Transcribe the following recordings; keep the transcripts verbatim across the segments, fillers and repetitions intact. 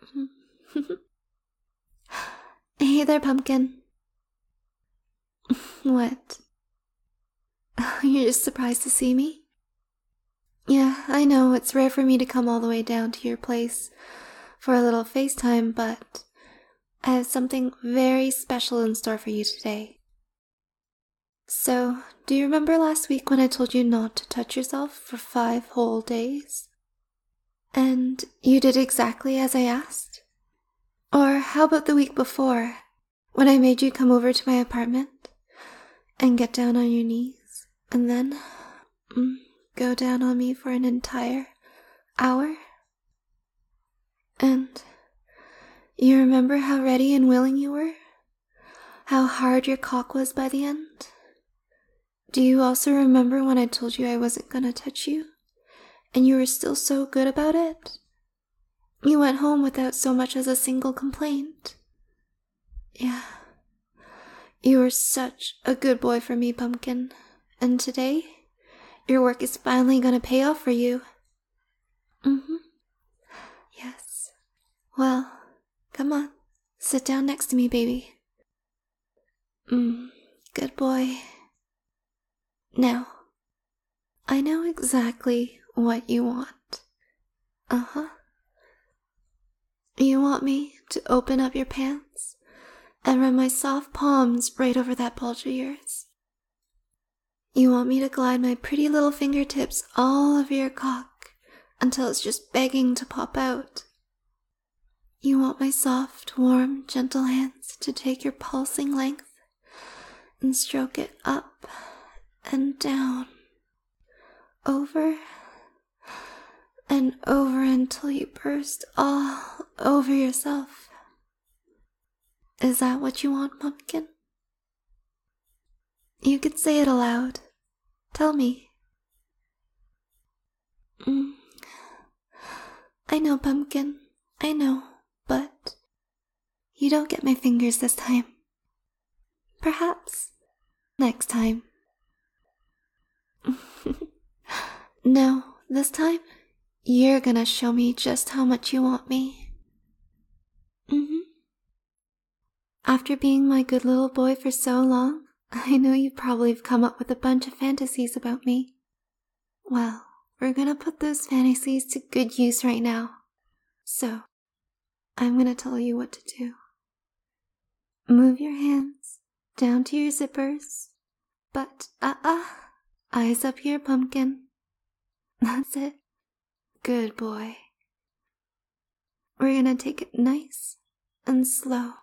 Hey there, Pumpkin. What? You're just surprised to see me? Yeah, I know it's rare for me to come all the way down to your place for a little FaceTime, but I have something very special in store for you today. So, do you remember last week when I told you not to touch yourself for five whole days? And you did exactly as I asked? Or how about the week before, when I made you come over to my apartment and get down on your knees, and then mm, go down on me for an entire hour? And you remember how ready and willing you were? How hard your cock was by the end? Do you also remember when I told you I wasn't gonna touch you, and you were still so good about it? You went home without so much as a single complaint. Yeah. You were such a good boy for me, Pumpkin. And today, your work is finally gonna pay off for you. Mm-hmm. Yes. Well, come on. Sit down next to me, baby. Mm, good boy. Now, I know exactly what you want. Uh-huh. You want me to open up your pants and run my soft palms right over that bulge of yours. You want me to glide my pretty little fingertips all over your cock until it's just begging to pop out. You want my soft, warm, gentle hands to take your pulsing length and stroke it up and down, over and over until you burst all over yourself. Is that what you want, Pumpkin? You could say it aloud. Tell me. Mm. I know, Pumpkin. I know, but you don't get my fingers this time. Perhaps next time. No, this time you're gonna show me just how much you want me. Mm-hmm. After being my good little boy for so long, I know you probably have come up with a bunch of fantasies about me. Well, we're gonna put those fantasies to good use right now. So, I'm gonna tell you what to do. Move your hands down to your zippers, but uh-uh, eyes up here, Pumpkin. That's it. Good boy. We're gonna take it nice and slow.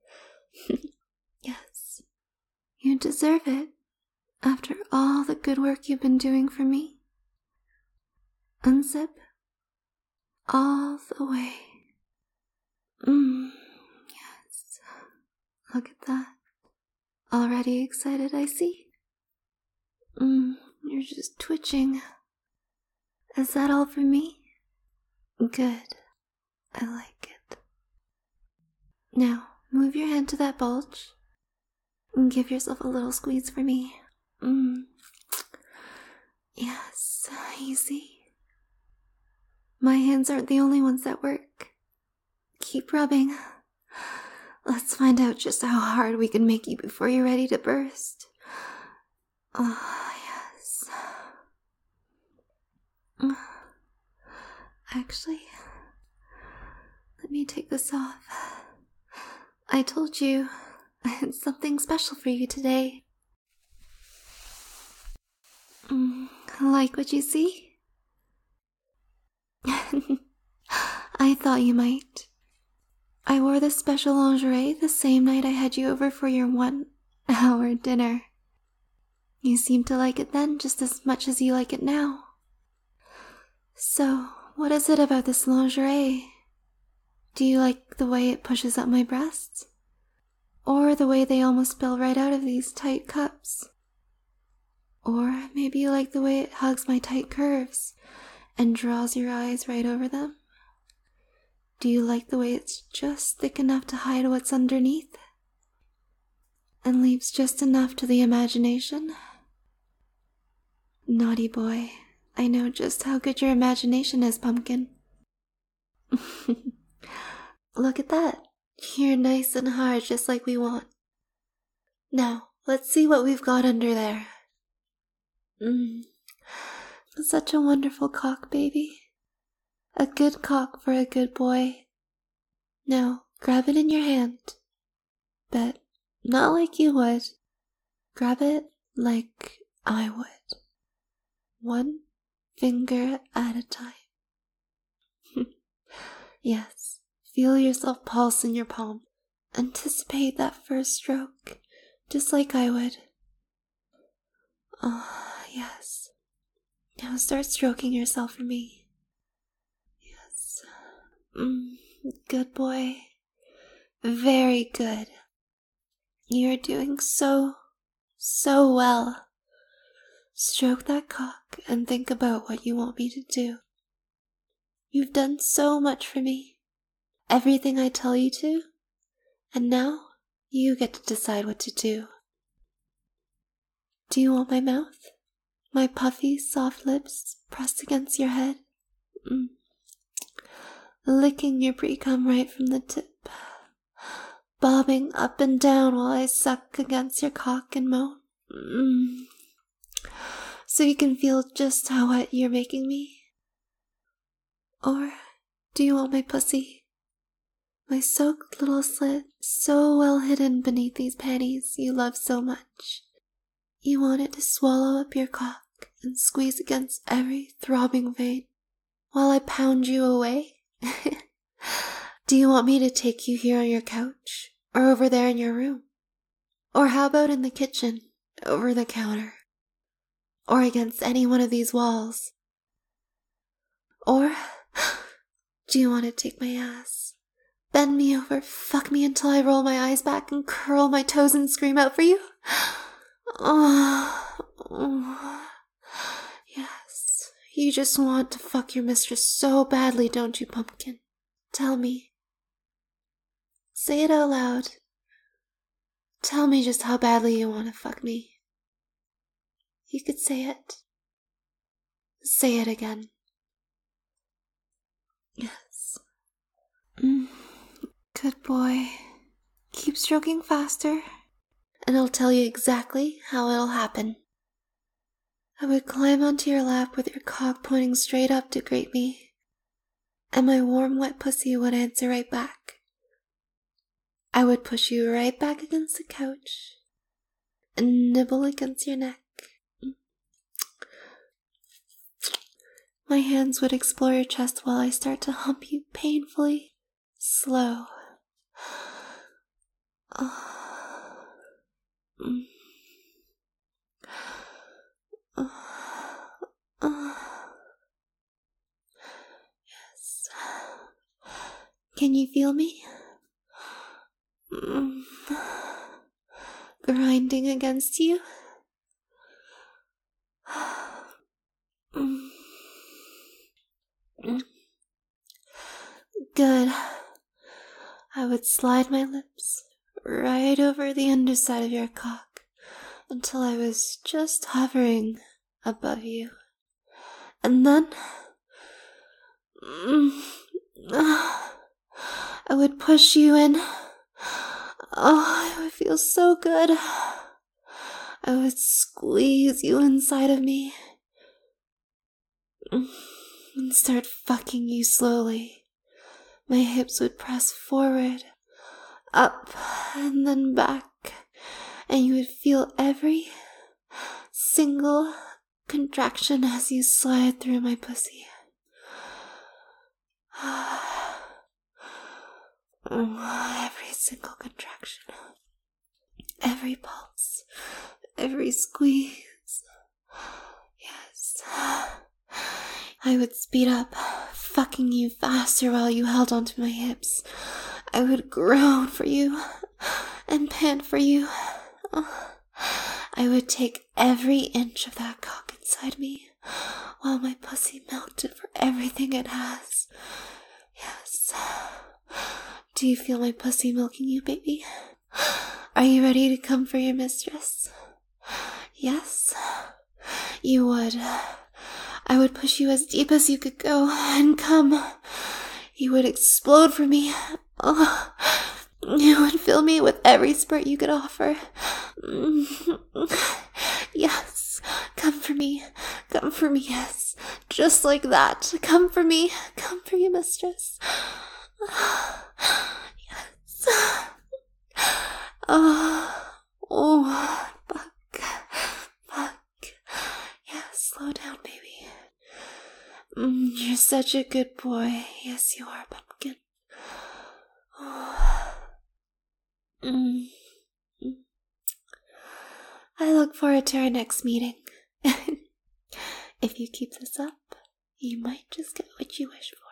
Yes, you deserve it after all the good work you've been doing for me. Unzip all the way. Mmm, yes. Look at that. Already excited, I see. Mmm, you're just twitching. Is that all for me? Good. I like it. Now, move your hand to that bulge and give yourself a little squeeze for me. Mmm. Yes, easy. My hands aren't the only ones that work. Keep rubbing. Let's find out just how hard we can make you before you're ready to burst. Oh, yes. Actually, let me take this off. I told you I had something special for you today. Mm, like what you see? I thought you might. I wore this special lingerie the same night I had you over for your one-hour dinner. You seemed to like it then just as much as you like it now. So, what is it about this lingerie? Do you like the way it pushes up my breasts? Or the way they almost spill right out of these tight cups? Or maybe you like the way it hugs my tight curves and draws your eyes right over them? Do you like the way it's just thick enough to hide what's underneath? And leaves just enough to the imagination? Naughty boy, I know just how good your imagination is, Pumpkin. Look at that. You're nice and hard just like we want. Now, let's see what we've got under there. Mmm. Such a wonderful cock, baby. A good cock for a good boy. Now, grab it in your hand. But not like you would. Grab it like I would. One finger at a time. Yes, feel yourself pulse in your palm. Anticipate that first stroke, just like I would. Oh, yes. Now start stroking yourself for me. Yes. Mm, good boy. Very good. You're doing so, so well. Stroke that cock and think about what you want me to do. You've done so much for me. Everything I tell you to. And now you get to decide what to do. Do you want my mouth? My puffy, soft lips pressed against your head? Mm. Licking your pre-cum right from the tip. Bobbing up and down while I suck against your cock and moan. Mm. So you can feel just how wet you're making me? Or do you want my pussy? My soaked little slit so well hidden beneath these panties you love so much. You want it to swallow up your cock and squeeze against every throbbing vein while I pound you away? Do you want me to take you here on your couch or over there in your room? Or how about in the kitchen, over the counter? Or against any one of these walls? Or do you want to take my ass? Bend me over, fuck me until I roll my eyes back and curl my toes and scream out for you? Oh, oh, yes. You just want to fuck your mistress so badly, don't you, pumpkin? Tell me. Say it out loud. Tell me just how badly you want to fuck me. You could say it. Say it again. Yes. Mm. Good boy. Keep stroking faster, and I'll tell you exactly how it'll happen. I would climb onto your lap with your cock pointing straight up to greet me, and my warm, wet pussy would answer right back. I would push you right back against the couch and nibble against your neck. My hands would explore your chest while I start to hump you painfully, slow. Oh. Mm. Oh. Oh. Yes. Can you feel me? Mm. Grinding against you? Mm. Mm. Good. I would slide my lips right over the underside of your cock until I was just hovering above you. And then mm, I would push you in. Oh, it would feel so good. I would squeeze you inside of me and start fucking you slowly. My hips would press forward, up, and then back, and you would feel every single contraction as you slide through my pussy. Every single contraction, every pulse, every squeeze. Yes. I would speed up, fucking you faster while you held onto my hips. I would groan for you and pant for you. I would take every inch of that cock inside me while my pussy milked it for everything it has. Yes. Do you feel my pussy milking you, baby? Are you ready to come for your mistress? Yes? You would. I would push you as deep as you could go and come. You would explode for me. Oh, you would fill me with every spurt you could offer. Yes, come for me, come for me, yes, just like that. Come for me, come for you, mistress. Yes. Oh, oh, fuck, fuck. Yeah, slow down, baby. Mm, you're such a good boy. Yes, you are, Pumpkin. Oh. Mm. I look forward to our next meeting. If you keep this up, you might just get what you wish for.